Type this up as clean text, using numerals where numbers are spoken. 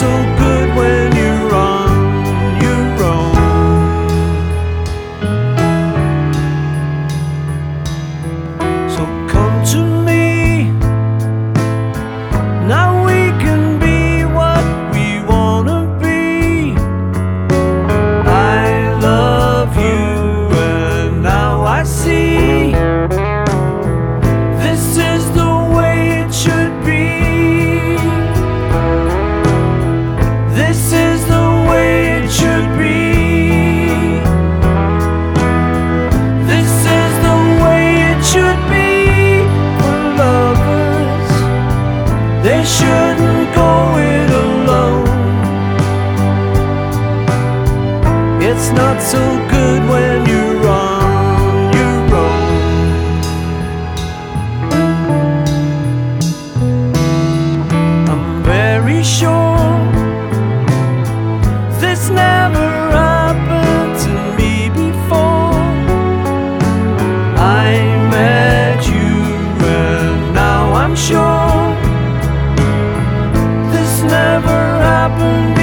so good when you're on your own. So come to me, now we can be what we wanna be. I love you and now I see this is the way it should be. This is the way it should be. This is the way it should be for lovers. They shouldn't go it alone. It's not so good when you're on your own. I'm very sure this never happened to me before. I met you and now I'm sure this never happened before.